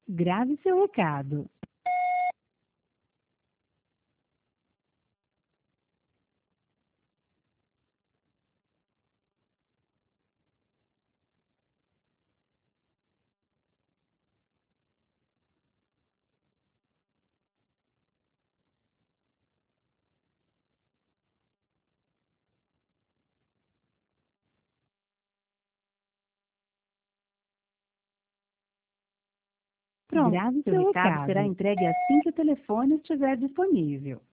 Grave seu recado. Pronto, Grave seu seu recado recado. será entregue assim que o telefone estiver disponível.